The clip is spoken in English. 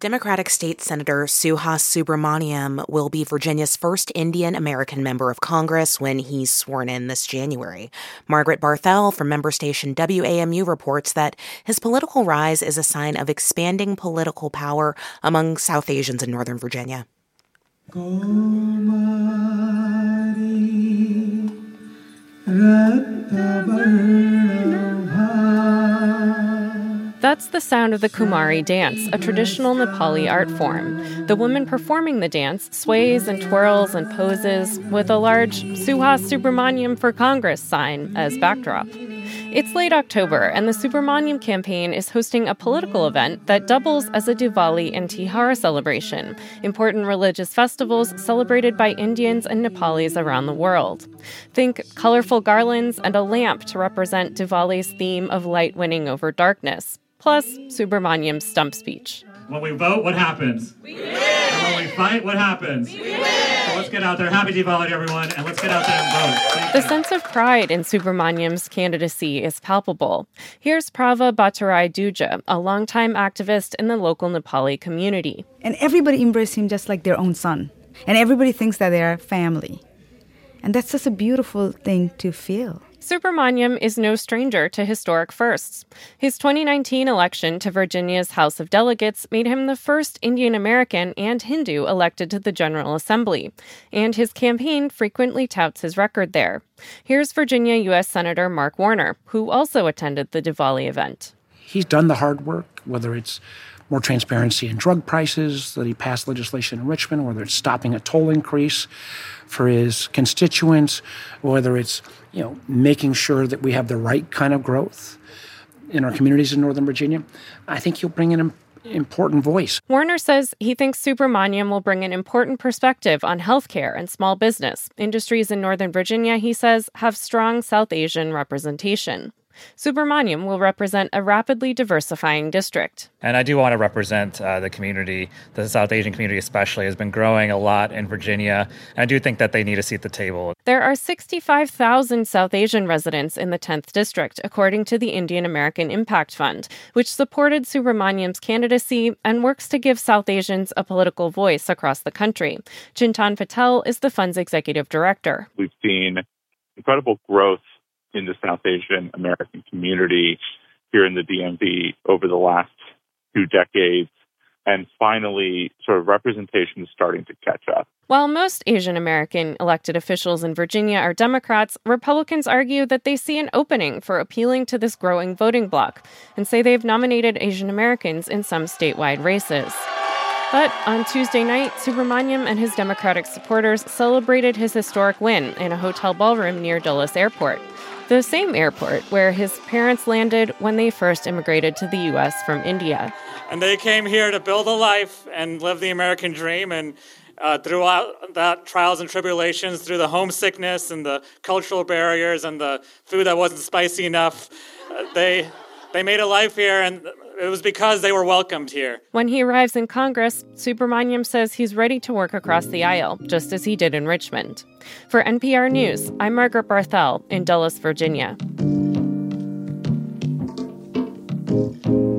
Democratic State Senator Suhas Subramaniam will be Virginia's first Indian American member of Congress when he's sworn in this January. Margaret Barthel from member station WAMU reports that his political rise is a sign of expanding political power among South Asians in Northern Virginia. That's the sound of the Kumari dance, a traditional Nepali art form. The woman performing the dance sways and twirls and poses with a large Suhas Subramaniam for Congress sign as backdrop. It's late October, and the Subramaniam campaign is hosting a political event that doubles as a Diwali and Tihar celebration, important religious festivals celebrated by Indians and Nepalis around the world. Think colorful garlands and a lamp to represent Diwali's theme of light winning over darkness, plus Subramaniam's stump speech. When we vote, what happens? We win! And when we fight, what happens? We win! So let's get out there. Happy Diwali, everyone, and let's get out there and vote. The sense of pride in Subramaniam's candidacy is palpable. Here's Prava Bhattarai Duja, a longtime activist in the local Nepali community. And everybody embraces him just like their own son. And everybody thinks that they are family. And that's just a beautiful thing to feel. Subramaniam is no stranger to historic firsts. His 2019 election to Virginia's House of Delegates made him the first Indian American and Hindu elected to the General Assembly, and his campaign frequently touts his record there. Here's Virginia U.S. Senator Mark Warner, who also attended the Diwali event. He's done the hard work, whether it's more transparency in drug prices, that he passed legislation in Richmond, whether it's stopping a toll increase for his constituents, whether it's, making sure that we have the right kind of growth in our communities in Northern Virginia. I think he'll bring an important voice. Warner says he thinks Subramaniam will bring an important perspective on healthcare and small business. Industries in Northern Virginia, he says, have strong South Asian representation. Subramaniam will represent a rapidly diversifying district. And I do want to represent the community. The South Asian community especially has been growing a lot in Virginia. And I do think that they need a seat at the table. There are 65,000 South Asian residents in the 10th district, according to the Indian American Impact Fund, which supported Subramaniam's candidacy and works to give South Asians a political voice across the country. Chintan Patel is the fund's executive director. We've seen incredible growth in the South Asian American community here in the DMV over the last 2 decades. And finally, sort of representation is starting to catch up. While most Asian American elected officials in Virginia are Democrats, Republicans argue that they see an opening for appealing to this growing voting bloc and say they've nominated Asian Americans in some statewide races. But on Tuesday night, Subramaniam and his Democratic supporters celebrated his historic win in a hotel ballroom near Dulles Airport, the same airport where his parents landed when they first immigrated to the U.S. from India. And they came here to build a life and live the American dream. And throughout that trials and tribulations, through the homesickness and the cultural barriers and the food that wasn't spicy enough, they made a life here, and it was because they were welcomed here. When he arrives in Congress, Subramaniam says he's ready to work across the aisle, just as he did in Richmond. For NPR News, I'm Margaret Barthel in Dulles, Virginia.